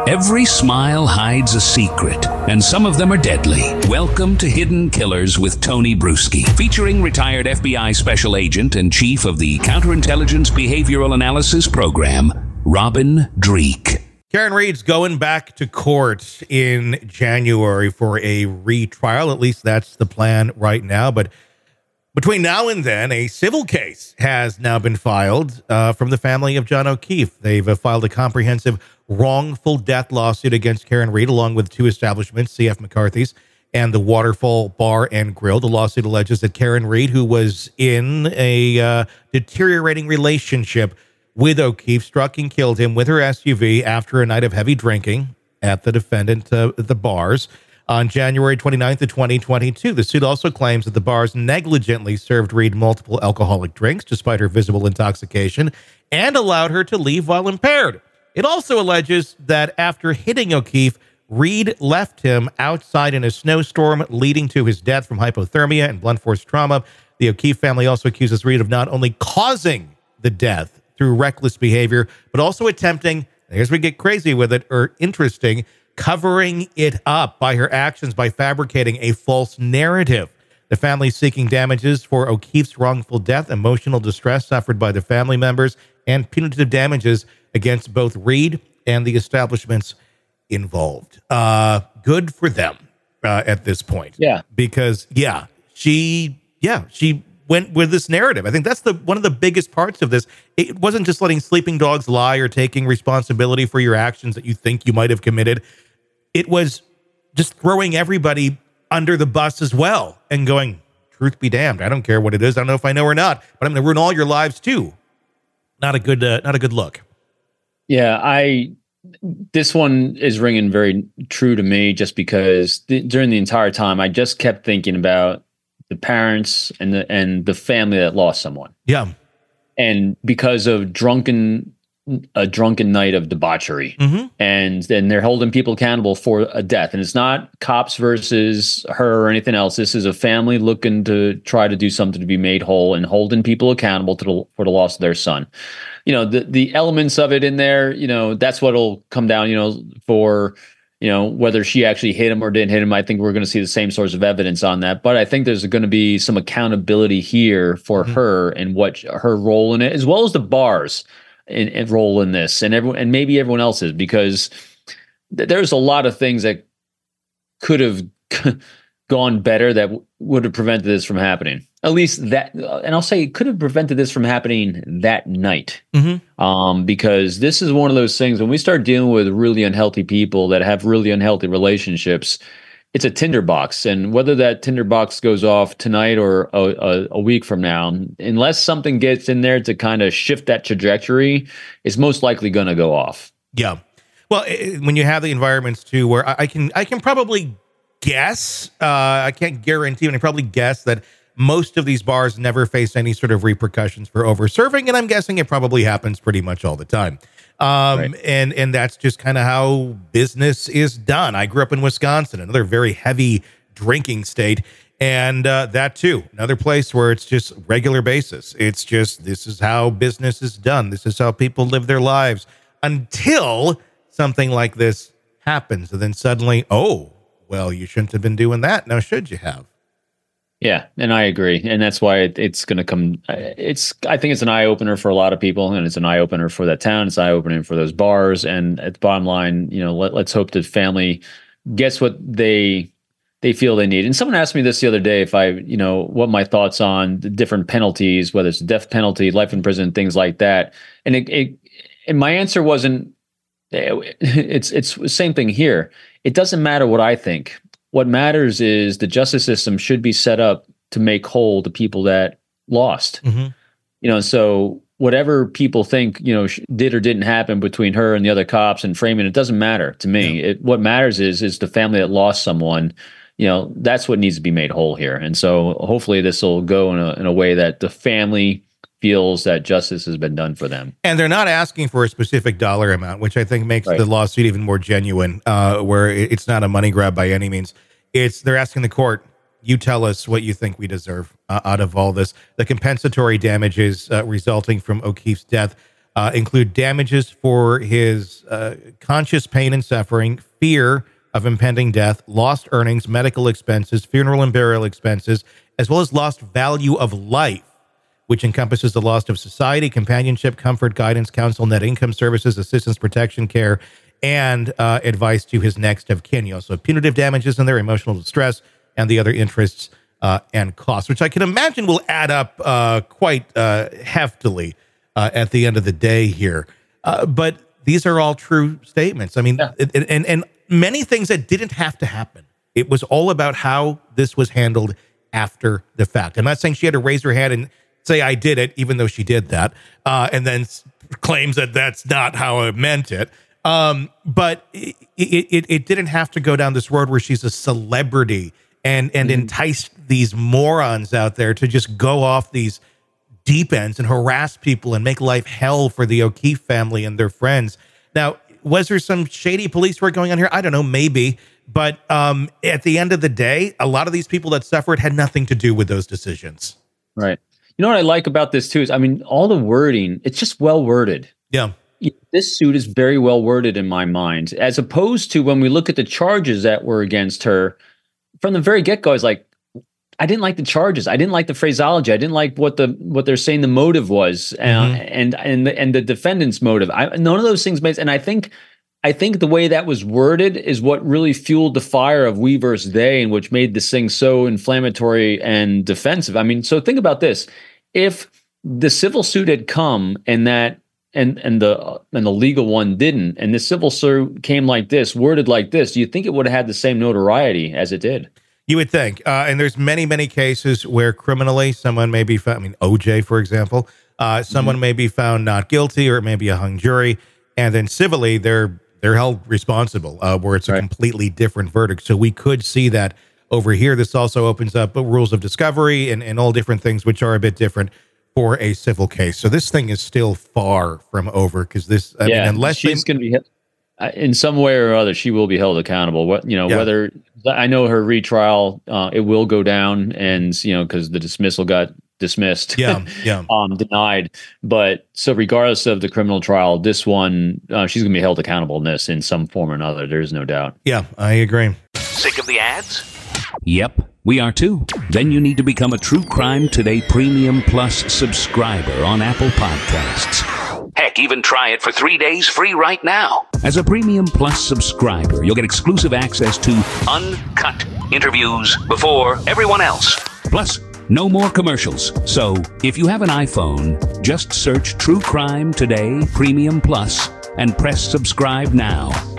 Every smile hides a secret, and some of them are deadly. Welcome to Hidden Killers with Tony Bruschi, featuring retired FBI Special Agent and Chief of the Counterintelligence Behavioral Analysis Program, Robin Dreeke. Karen Read's going back to court in January for a retrial. At least that's the plan right now. But between now and then, a civil case has now been filed from the family of John O'Keefe. They've filed a comprehensive wrongful death lawsuit against Karen Read, along with two establishments, C.F. McCarthy's and the Waterfall Bar and Grill. The lawsuit alleges that Karen Read, who was in a deteriorating relationship with O'Keefe, struck and killed him with her SUV after a night of heavy drinking at the defendant the bars on January 29th of 2022. The suit also claims that the bars negligently served Read multiple alcoholic drinks despite her visible intoxication and allowed her to leave while impaired. It also alleges that after hitting O'Keefe, Read left him outside in a snowstorm, leading to his death from hypothermia and blunt force trauma. The O'Keefe family also accuses Read of not only causing the death through reckless behavior, but also attempting, here's where we get crazy with it, or interesting, covering it up by her actions by fabricating a false narrative. The family seeking damages for O'Keefe's wrongful death, emotional distress suffered by the family members, and punitive damages against both Read and the establishments involved. Good for them at this point. Yeah. Because, she went with this narrative. I think that's one of the biggest parts of this. It wasn't just letting sleeping dogs lie or taking responsibility for your actions that you think you might have committed. It was just throwing everybody under the bus as well and going, truth be damned, I don't care what it is. I don't know if I know or not, but I'm going to ruin all your lives too. Not a good look. Yeah, this one is ringing very true to me just because during the entire time, I just kept thinking about the parents and the family that lost someone. Yeah. And because of a drunken night of debauchery. Mm-hmm. And then they're holding people accountable for a death. And it's not cops versus her or anything else. This is a family looking to try to do something to be made whole and holding people accountable for the loss of their son. The elements of it in there, that's what'll come down, for, whether she actually hit him or didn't hit him. I think we're going to see the same sorts of evidence on that. But I think there's going to be some accountability here for her and what her role in it, as well as the bars and role in this, and maybe everyone else's, because there's a lot of things that could have gone better that would have prevented this from happening. At least that, and I'll say it could have prevented this from happening that night. Mm-hmm. Because this is one of those things when we start dealing with really unhealthy people that have really unhealthy relationships, it's a tinderbox. And whether that tinderbox goes off tonight or a week from now, unless something gets in there to kind of shift that trajectory, it's most likely going to go off. Yeah. Well, when you have the environments too, where I can probably guess, I can't guarantee, but I probably guess that most of these bars never face any sort of repercussions for over-serving, and I'm guessing it probably happens pretty much all the time. Right. And that's just kind of how business is done. I grew up in Wisconsin, another very heavy drinking state, and that too, another place where it's just regular basis. It's just, this is how business is done. This is how people live their lives until something like this happens, and then suddenly, oh, well, you shouldn't have been doing that. Now, should you have? Yeah, and I agree, and that's why it's going to come. I think it's an eye opener for a lot of people, and it's an eye opener for that town. It's an eye opener for those bars. And at the bottom line, let's hope that family gets what they feel they need. And someone asked me this the other day, if what my thoughts on the different penalties, whether it's death penalty, life in prison, things like that. And and my answer wasn't. It's the same thing here. It doesn't matter what I think. What matters is the justice system should be set up to make whole the people that lost. Mm-hmm. So whatever people think, did or didn't happen between her and the other cops and framing, it doesn't matter to me. Yeah. What matters is the family that lost someone. That's what needs to be made whole here. And so hopefully this will go in a way that the family feels that justice has been done for them. And they're not asking for a specific dollar amount, which I think makes the lawsuit even more genuine, where it's not a money grab by any means. They're asking the court, you tell us what you think we deserve out of all this. The compensatory damages resulting from O'Keefe's death include damages for his conscious pain and suffering, fear of impending death, lost earnings, medical expenses, funeral and burial expenses, as well as lost value of life, which encompasses the loss of society, companionship, comfort, guidance, counsel, net income services, assistance, protection, care, and advice to his next of kin. You also have punitive damages in there, emotional distress, and the other interests and costs, which I can imagine will add up quite heftily at the end of the day here. But these are all true statements. I mean, and many things that didn't have to happen. It was all about how this was handled after the fact. I'm not saying she had to raise her hand and say, I did it, even though she did that, and then claims that that's not how I meant it. But it didn't have to go down this road where she's a celebrity and entice these morons out there to just go off these deep ends and harass people and make life hell for the O'Keefe family and their friends. Now, was there some shady police work going on here? I don't know, maybe. But at the end of the day, a lot of these people that suffered had nothing to do with those decisions. Right. You know what I like about this too is, I mean, all the wording, it's just well worded. Yeah. This suit is very well worded in my mind, as opposed to when we look at the charges that were against her from the very get-go. I was like, I didn't like the charges. I didn't like the phraseology. I didn't like what they're saying the motive was, and the defendant's motive. None of those things made. And I think the way that was worded is what really fueled the fire of we versus they, and which made this thing so inflammatory and defensive. I mean, so think about this: if the civil suit had come and the legal one didn't, and the civil suit came like this, worded like this, do you think it would have had the same notoriety as it did? You would think. And there's many, many cases where criminally someone may be found, I mean, OJ, for example, someone may be found not guilty, or it may be a hung jury. And then civilly, they're held responsible, where it's a completely different verdict. So we could see that over here. This also opens up rules of discovery and all different things, which are a bit different for a civil case. So this thing is still far from over, because this, I mean, unless she's going to be in some way or other, she will be held accountable. Whether, I know her retrial, it will go down, and because the dismissal got dismissed, denied. But so regardless of the criminal trial, this one, she's going to be held accountable in this in some form or another. There's no doubt. Yeah, I agree. Sick of the ads? Yep, we are too. Then you need to become a True Crime Today Premium Plus subscriber on Apple Podcasts. Heck, even try it for 3 days free right now. As a Premium Plus subscriber, you'll get exclusive access to uncut interviews before everyone else. Plus, no more commercials. So, if you have an iPhone, just search True Crime Today Premium Plus and press subscribe now.